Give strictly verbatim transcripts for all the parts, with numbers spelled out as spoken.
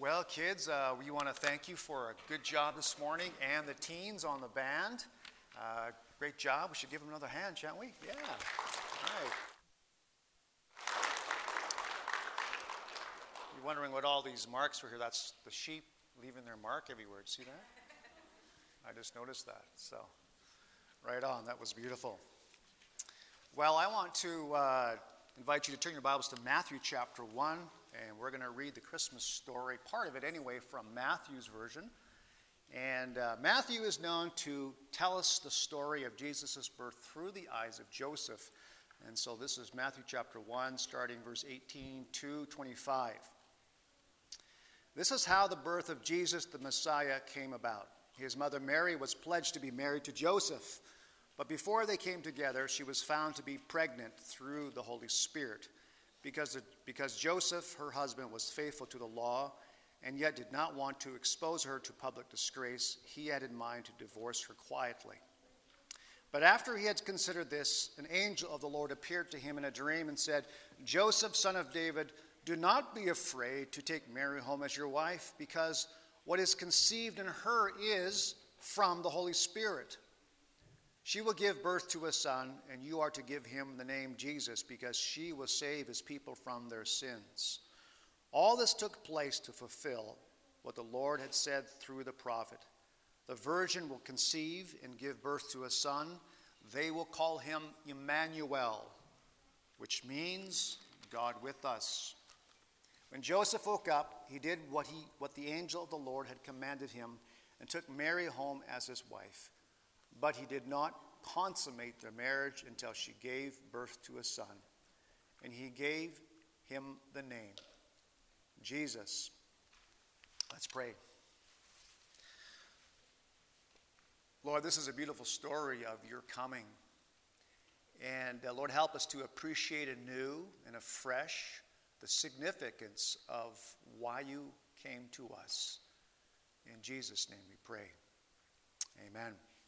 Well, kids, uh, we want to thank you for a good job this morning, and the teens on the band. Uh, great job. We should give them another hand, shan't we? Yeah. All right. You're wondering what all these marks were here. That's the sheep leaving their mark everywhere. Did you see that? I just noticed that. So, right on. That was beautiful. Well, I want to uh, invite you to turn your Bibles to Matthew chapter one. And we're going to read the Christmas story, part of it anyway, from Matthew's version. And uh, Matthew is known to tell us the story of Jesus' birth through the eyes of Joseph. And so this is Matthew chapter one, starting verse eighteen to twenty-five. This is how the birth of Jesus the Messiah came about. His mother Mary was pledged to be married to Joseph. But before they came together, she was found to be pregnant through the Holy Spirit. Because, because Joseph, her husband, was faithful to the law and yet did not want to expose her to public disgrace, he had in mind to divorce her quietly. But after he had considered this, an angel of the Lord appeared to him in a dream and said, "Joseph, son of David, do not be afraid to take Mary home as your wife, because what is conceived in her is from the Holy Spirit. She will give birth to a son, and you are to give him the name Jesus, because she will save his people from their sins." All this took place to fulfill what the Lord had said through the prophet. The virgin will conceive and give birth to a son. They will call him Emmanuel, which means God with us. When Joseph woke up, he did what, he, what the angel of the Lord had commanded him and took Mary home as his wife. But he did not consummate their marriage until she gave birth to a son. And he gave him the name Jesus. Let's pray. Lord, this is a beautiful story of your coming. And uh, Lord, help us to appreciate anew and afresh the significance of why you came to us. In Jesus' name we pray. Amen.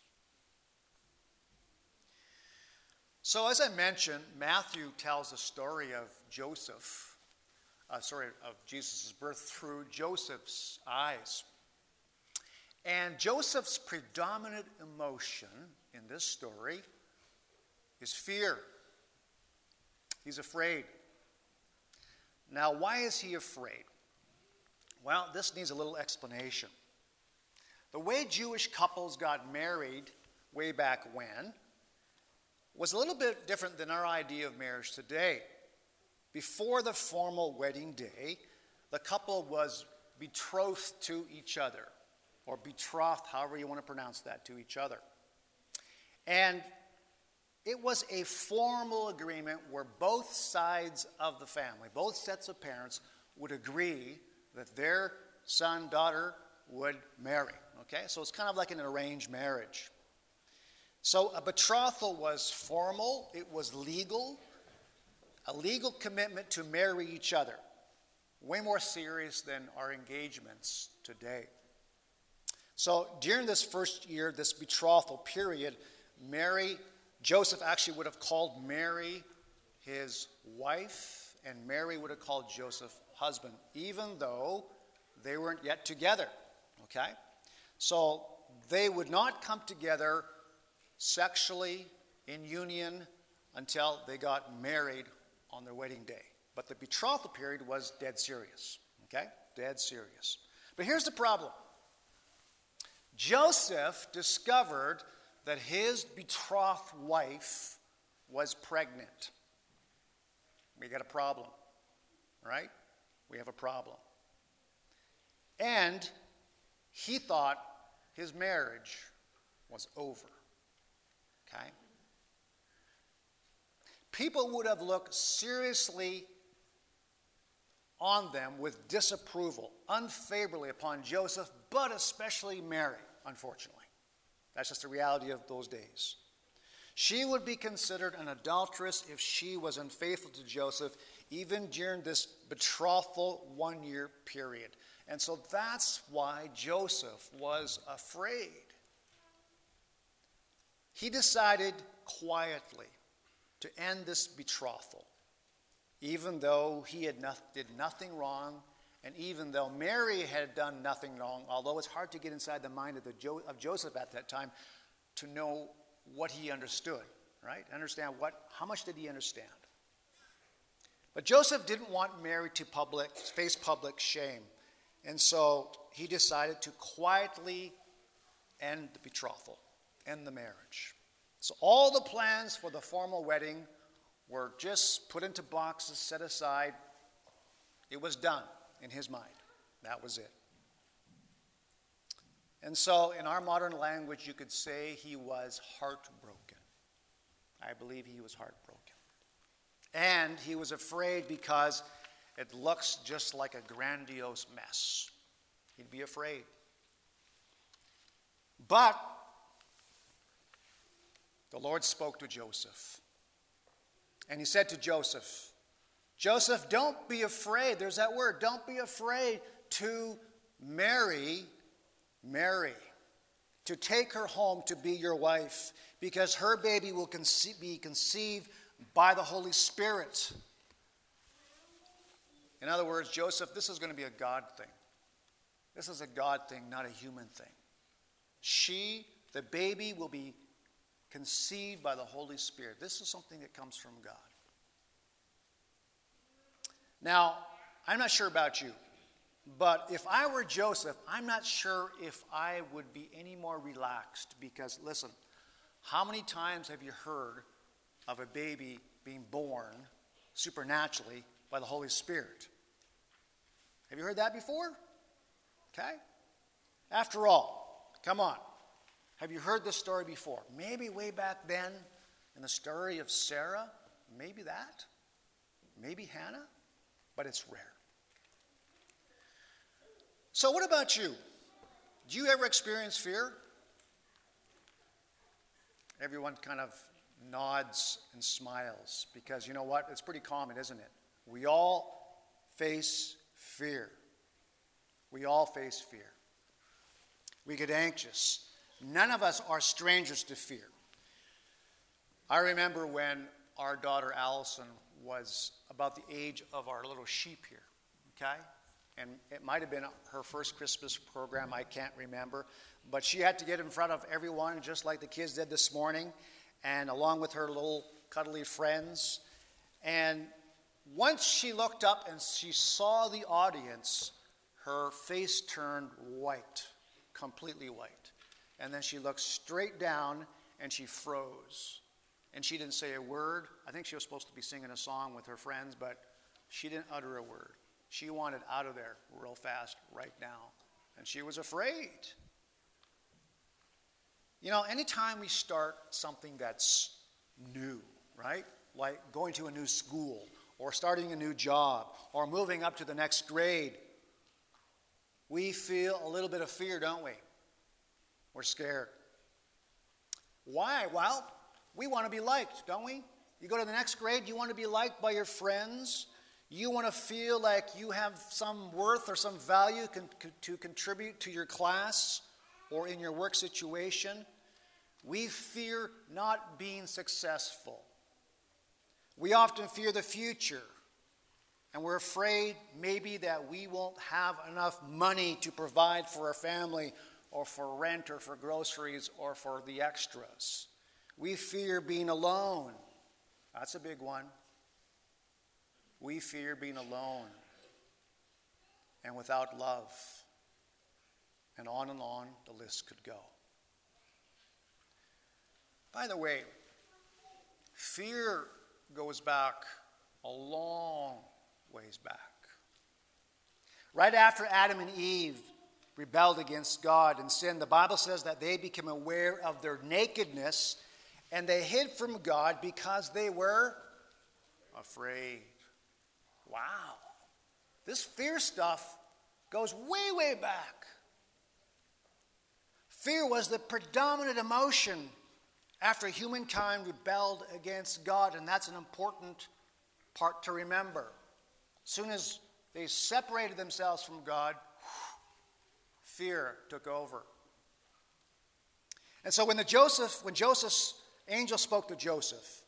So as I mentioned, Matthew tells the story of Joseph, uh, sorry, of Jesus' birth through Joseph's eyes. And Joseph's predominant emotion in this story is fear. He's afraid. Now, why is he afraid? Well, this needs a little explanation. The way Jewish couples got married way back when was a little bit different than our idea of marriage today. Before the formal wedding day, the couple was betrothed to each other, or betrothed, however you want to pronounce that, to each other. And it was a formal agreement where both sides of the family, both sets of parents, would agree that their son, daughter would marry. Okay, so it's kind of like an arranged marriage. So a betrothal was formal, it was legal, a legal commitment to marry each other. Way more serious than our engagements today. So during this first year, this betrothal period, Mary, Joseph actually would have called Mary his wife, and Mary would have called Joseph husband, even though they weren't yet together. Okay? So they would not come together sexually in union until they got married on their wedding day. But the betrothal period was dead serious. Okay? Dead serious. But here's the problem. Joseph discovered that his betrothed wife was pregnant. We got a problem, right? We have a problem. And he thought his marriage was over. Okay? People would have looked seriously on them with disapproval, unfavorably upon Joseph, but especially Mary, unfortunately. That's just the reality of those days. She would be considered an adulteress if she was unfaithful to Joseph, even during this betrothal one-year period. And so that's why Joseph was afraid. He decided quietly to end this betrothal, even though he had not, did nothing wrong And even though Mary had done nothing wrong, although it's hard to get inside the mind of, the jo- of Joseph at that time to know what he understood, right? Understand what, how much did he understand? But Joseph didn't want Mary to public, face public shame. And so he decided to quietly end the betrothal, end the marriage. So all the plans for the formal wedding were just put into boxes, set aside. It was done in his mind. That was it. And so in our modern language, you could say he was heartbroken. I believe he was heartbroken. And he was afraid because it looks just like a grandiose mess. He'd be afraid. But the Lord spoke to Joseph. And he said to Joseph, Joseph, don't be afraid. There's that word. Don't be afraid to marry Mary, to take her home to be your wife, because her baby will conce- be conceived by the Holy Spirit. In other words, Joseph, this is going to be a God thing. This is a God thing, not a human thing. She, the baby, will be conceived by the Holy Spirit. This is something that comes from God. Now, I'm not sure about you, but if I were Joseph, I'm not sure if I would be any more relaxed because, listen, how many times have you heard of a baby being born supernaturally by the Holy Spirit? Have you heard that before? Okay. After all, come on. Have you heard this story before? Maybe way back then in the story of Sarah, maybe that, maybe Hannah, but it's rare. So what about you? Do you ever experience fear? Everyone kind of nods and smiles because you know what? It's pretty common, isn't it? We all face fear. We all face fear. We get anxious. None of us are strangers to fear. I remember when our daughter Allison was about the age of our little sheep here, okay? And it might have been her first Christmas program, I can't remember. But she had to get in front of everyone, just like the kids did this morning, and along with her little cuddly friends. And once she looked up and she saw the audience, her face turned white, completely white. And then she looked straight down and she froze. And she didn't say a word. I think she was supposed to be singing a song with her friends, but she didn't utter a word. She wanted out of there real fast right now. And she was afraid. You know, anytime we start something that's new, right? Like going to a new school or starting a new job or moving up to the next grade, we feel a little bit of fear, don't we? We're scared. Why? Well, we want to be liked, don't we? You go to the next grade, you want to be liked by your friends. You want to feel like you have some worth or some value con- to contribute to your class or in your work situation. We fear not being successful. We often fear the future. And we're afraid maybe that we won't have enough money to provide for our family or for rent or for groceries or for the extras. We fear being alone. That's a big one. We fear being alone and without love. And on and on the list could go. By the way, fear goes back a long ways back. Right after Adam and Eve rebelled against God and sinned, the Bible says that they became aware of their nakedness and they hid from God because they were afraid. Wow. This fear stuff goes way, way back. Fear was the predominant emotion after humankind rebelled against God, and that's an important part to remember. As soon as they separated themselves from God, fear took over. And so when the Joseph, when Joseph's angel spoke to Joseph,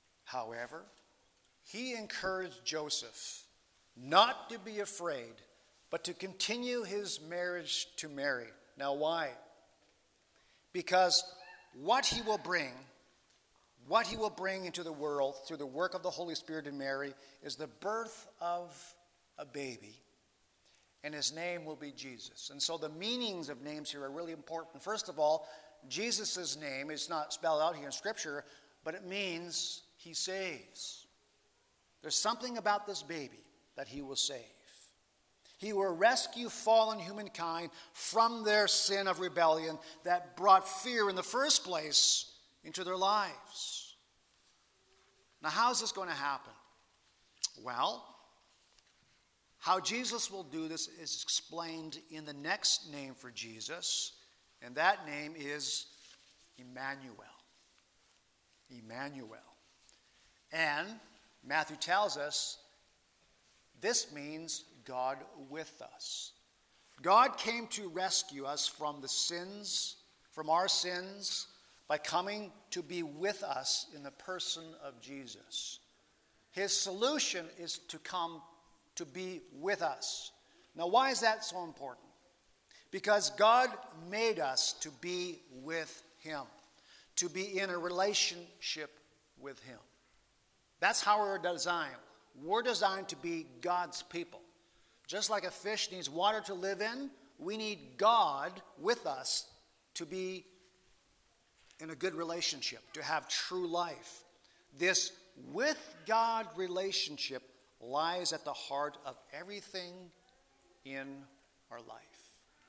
however, he encouraged Joseph not to be afraid but to continue his marriage to Mary. Now why? Because what he will bring, what he will bring into the world through the work of the Holy Spirit in Mary is the birth of a baby. And his name will be Jesus. And so the meanings of names here are really important. First of all, Jesus' name is not spelled out here in Scripture, but it means he saves. There's something about this baby that he will save. He will rescue fallen humankind from their sin of rebellion that brought fear in the first place into their lives. Now, how is this going to happen? Well, how Jesus will do this is explained in the next name for Jesus, and that name is Emmanuel. Emmanuel. And Matthew tells us this means God with us. God came to rescue us from the sins, from our sins, by coming to be with us in the person of Jesus. His solution is to come to be with us. Now, why is that so important? Because God made us to be with him, to be in a relationship with him. That's how we're designed. We're designed to be God's people. Just like a fish needs water to live in, we need God with us to be in a good relationship, to have true life. This with God relationship lies at the heart of everything in our life.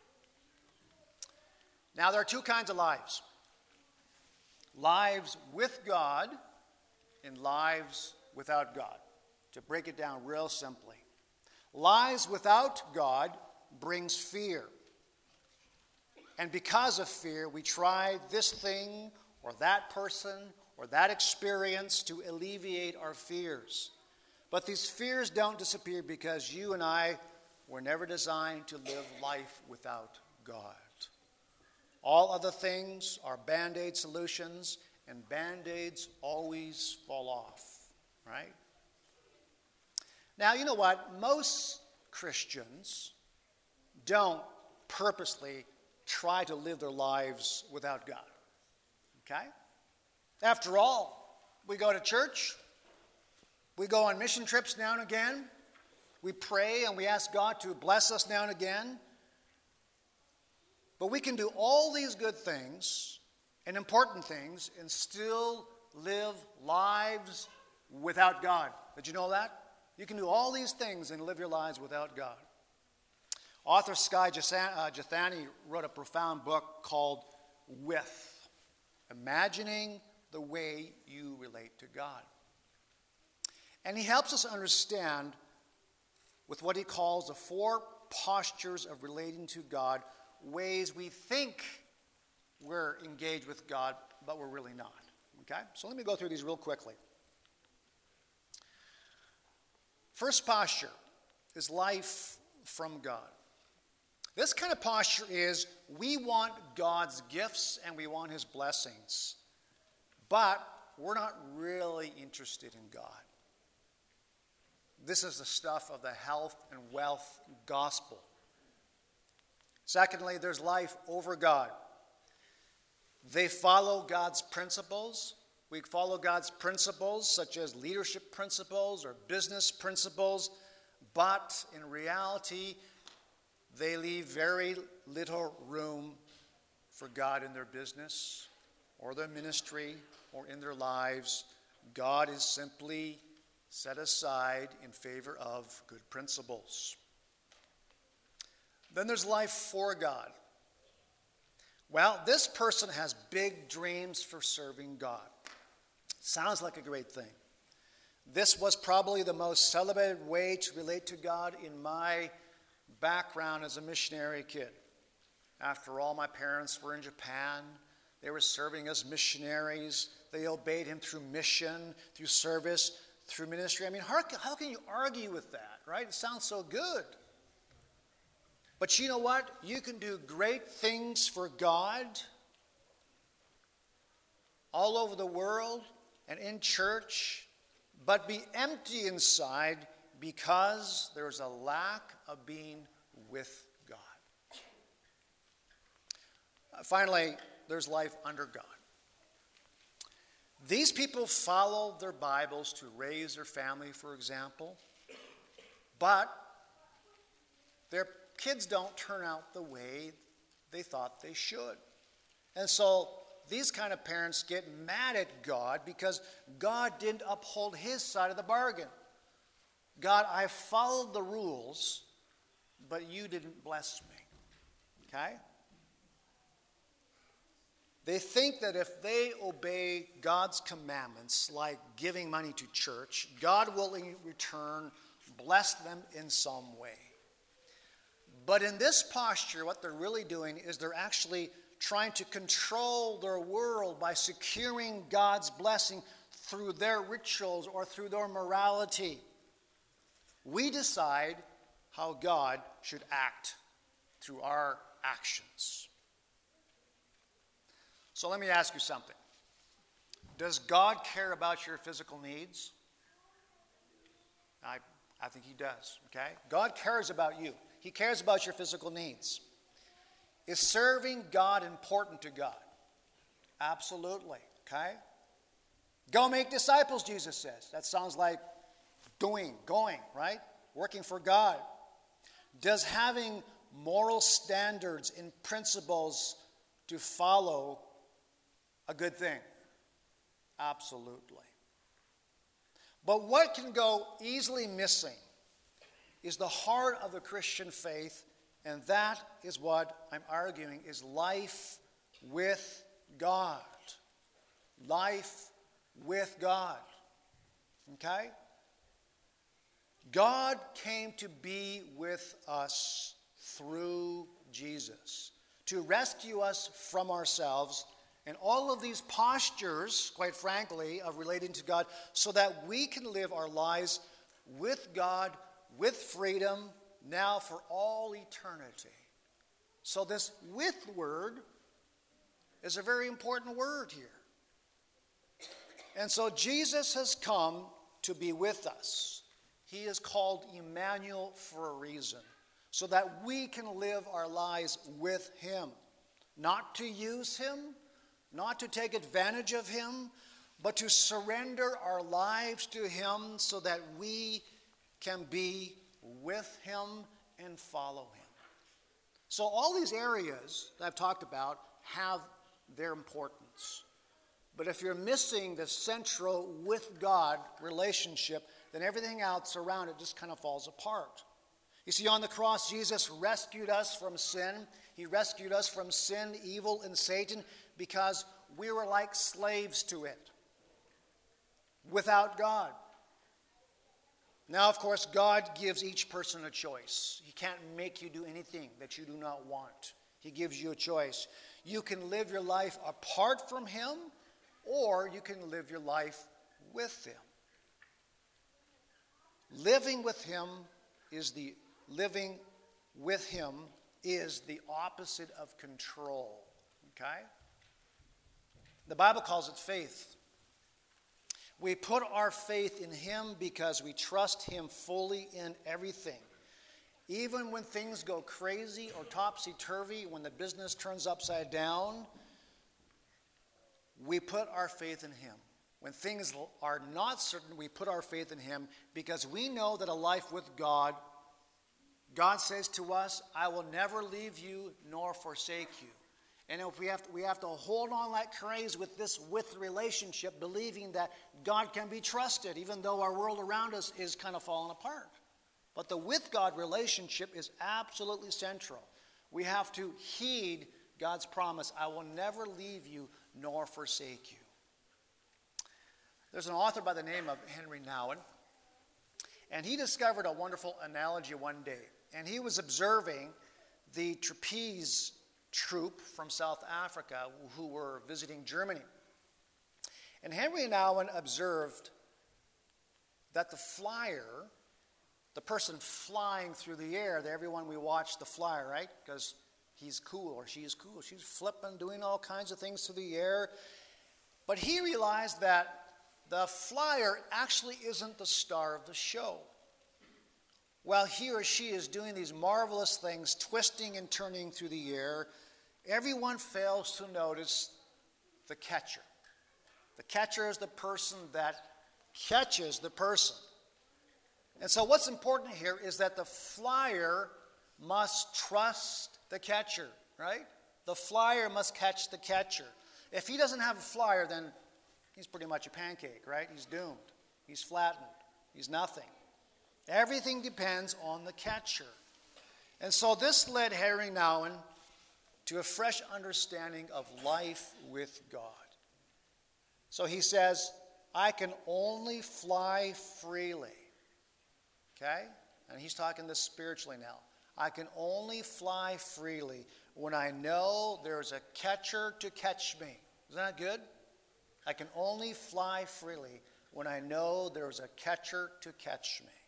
Now, there are two kinds of lives. Lives with God and lives without God. To break it down real simply. Lives without God brings fear. And because of fear, we try this thing or that person or that experience to alleviate our fears. But these fears don't disappear because you and I were never designed to live life without God. All other things are Band-Aid solutions, and Band-Aids always fall off, right? Now, you know what? Most Christians don't purposely try to live their lives without God, okay? After all, we go to church. We go on mission trips now and again. We pray and we ask God to bless us now and again. But we can do all these good things and important things and still live lives without God. Did you know that? You can do all these things and live your lives without God. Author Skye Jethani wrote a profound book called With, Imagining the Way You Relate to God. And he helps us understand with what he calls the four postures of relating to God, ways we think we're engaged with God, but we're really not. Okay? So let me go through these real quickly. First posture is life from God. This kind of posture is we want God's gifts and we want his blessings, but we're not really interested in God. This is the stuff of the health and wealth gospel. Secondly, there's life over God. They follow God's principles. We follow God's principles, such as leadership principles or business principles, but in reality, they leave very little room for God in their business or their ministry or in their lives. God is simply set aside in favor of good principles. Then there's life for God. Well, this person has big dreams for serving God. Sounds like a great thing. This was probably the most celebrated way to relate to God in my background as a missionary kid. After all, my parents were in Japan. They were serving as missionaries. They obeyed him through mission, through service, through ministry. I mean, how, how can you argue with that, right? It sounds so good. But you know what? You can do great things for God all over the world and in church, but be empty inside because there's a lack of being with God. Uh, finally, there's life under God. These people follow their Bibles to raise their family, for example, but their kids don't turn out the way they thought they should. And so these kind of parents get mad at God because God didn't uphold his side of the bargain. God, I followed the rules, but you didn't bless me. Okay? They think that if they obey God's commandments, like giving money to church, God will in return bless them in some way. But in this posture, what they're really doing is they're actually trying to control their world by securing God's blessing through their rituals or through their morality. We decide how God should act through our actions. So let me ask you something. Does God care about your physical needs? I, I think he does, okay? God cares about you. He cares about your physical needs. Is serving God important to God? Absolutely, okay? Go make disciples, Jesus says. That sounds like doing, going, right? Working for God. Does having moral standards and principles to follow a good thing? Absolutely. But what can go easily missing is the heart of the Christian faith, and that is what I'm arguing is life with God. Life with God. Okay? God came to be with us through Jesus, to rescue us from ourselves and all of these postures, quite frankly, of relating to God, so that we can live our lives with God, with freedom, now for all eternity. So this "with" word is a very important word here. And so Jesus has come to be with us. He is called Emmanuel for a reason, so that we can live our lives with him. Not to use him, not to take advantage of him, but to surrender our lives to him so that we can be with him and follow him. So all these areas that I've talked about have their importance. But if you're missing the central with God relationship, then everything else around it just kind of falls apart. You see, on the cross, Jesus rescued us from sin. He rescued us from sin, evil, and Satan because we were like slaves to it without God. Now, of course, God gives each person a choice. He can't make you do anything that you do not want. He gives you a choice. You can live your life apart from him, or you can live your life with him. Living with him is the living with him is the opposite of control. Okay? The Bible calls it faith. We put our faith in him because we trust him fully in everything. Even when things go crazy or topsy-turvy, when the business turns upside down, we put our faith in him. When things are not certain, we put our faith in him because we know that a life with God, God says to us, I will never leave you nor forsake you. And if we have to, we have to hold on like crazy with this with relationship, believing that God can be trusted, even though our world around us is kind of falling apart. But the with God relationship is absolutely central. We have to heed God's promise, I will never leave you nor forsake you. There's an author by the name of Henry Nouwen, and he discovered a wonderful analogy one day. And he was observing the trapeze troupe from South Africa who were visiting Germany. And Henry Nouwen observed that the flyer, the person flying through the air, that everyone we watch the flyer, right? Because he's cool or she is cool. She's flipping, doing all kinds of things through the air. But he realized that the flyer actually isn't the star of the show. while he or she is doing these marvelous things, twisting and turning through the air, everyone fails to notice the catcher. The catcher is the person that catches the person. And so what's important here is that the flyer must trust the catcher, right? The flyer must catch the catcher. If he doesn't have a flyer, then he's pretty much a pancake, right? He's doomed. He's flattened. He's nothing. Everything depends on the catcher. And so this led Harry Nouwen to a fresh understanding of life with God. So he says, I can only fly freely. Okay? And he's talking this spiritually now. I can only fly freely when I know there's a catcher to catch me. Isn't that good? I can only fly freely when I know there's a catcher to catch me.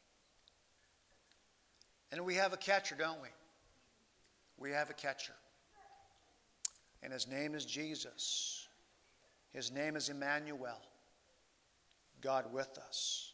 And we have a catcher, don't we? We have a catcher. And his name is Jesus. His name is Emmanuel, God with us.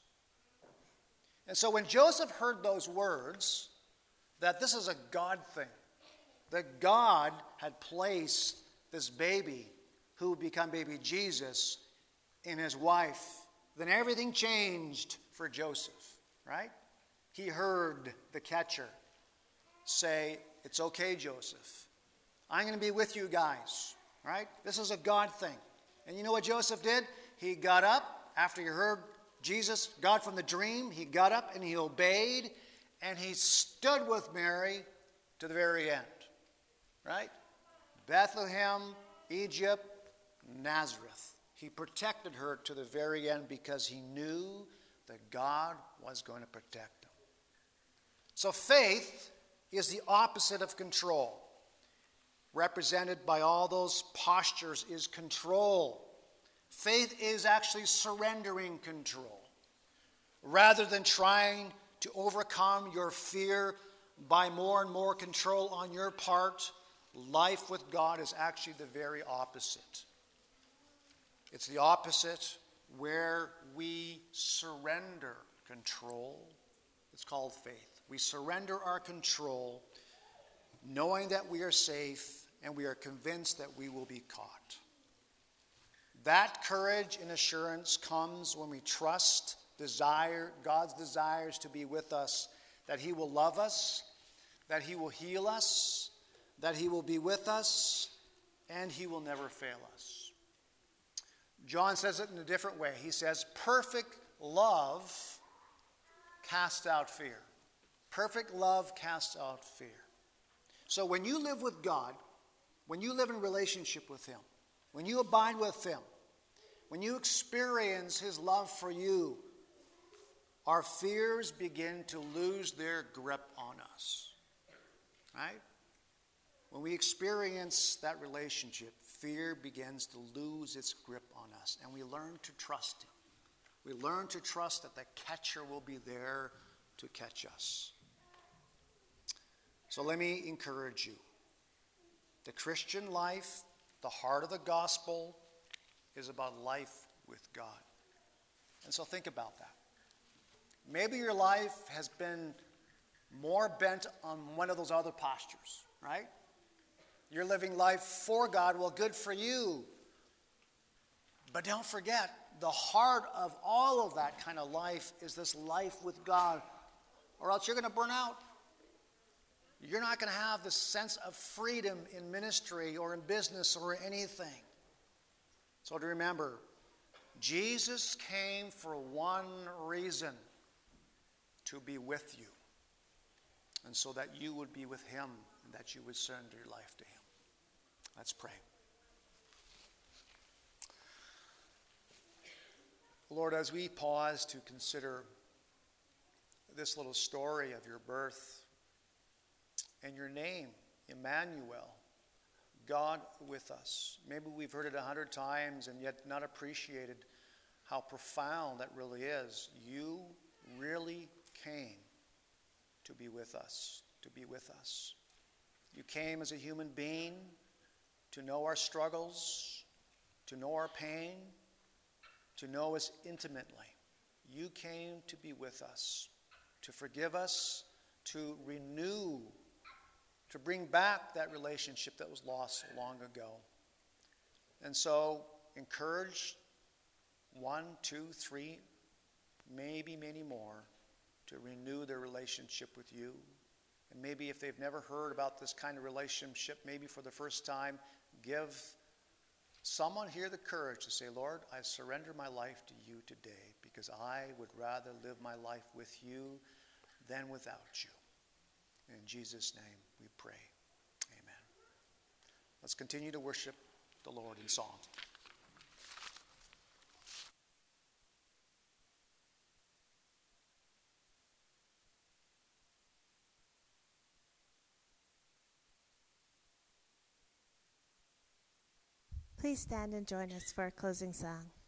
And so when Joseph heard those words, that this is a God thing, that God had placed this baby who would become baby Jesus in his wife, then everything changed for Joseph, right? He heard the catcher say, it's okay, Joseph. I'm going to be with you guys, right? This is a God thing. And you know what Joseph did? He got up after he heard Jesus, God from the dream. He got up and he obeyed, and he stood with Mary to the very end, right? Bethlehem, Egypt, Nazareth. He protected her to the very end because he knew that God was going to protect him. So faith is the opposite of control. Represented by all those postures is control. Faith is actually surrendering control. Rather than trying to overcome your fear by more and more control on your part, life with God is actually the very opposite. It's the opposite where we surrender control. It's called faith. We surrender our control, knowing that we are safe, and we are convinced that we will be caught. That courage and assurance comes when we trust, desire, God's desires to be with us, that he will love us, that he will heal us, that he will be with us, and he will never fail us. John says it in a different way. He says, perfect love casts out fear. Perfect love casts out fear. So when you live with God, when you live in relationship with him, when you abide with him, when you experience his love for you, our fears begin to lose their grip on us. Right? When we experience that relationship, fear begins to lose its grip on us, and we learn to trust him. We learn to trust that the catcher will be there to catch us. So let me encourage you. The Christian life, the heart of the gospel, is about life with God. And so think about that. Maybe your life has been more bent on one of those other postures, right? You're living life for God. Well, good for you. But don't forget, the heart of all of that kind of life is this life with God, or else you're going to burn out. You're not going to have this sense of freedom in ministry or in business or anything. So to remember, Jesus came for one reason, to be with you. And so that you would be with him and that you would surrender your life to him. Let's pray. Lord, as we pause to consider this little story of your birth and your name, Emmanuel, God with us. Maybe we've heard it a hundred times and yet not appreciated how profound that really is. You really came to be with us, to be with us. You came as a human being to know our struggles, to know our pain, to know us intimately. You came to be with us, to forgive us, to renew, to bring back that relationship that was lost so long ago. And so, encourage one, two, three, maybe many more to renew their relationship with you. And maybe if they've never heard about this kind of relationship, maybe for the first time, give someone here the courage to say, Lord, I surrender my life to you today because I would rather live my life with you than without you. In Jesus' name we pray. Amen. Let's continue to worship the Lord in song. Please stand and join us for our closing song.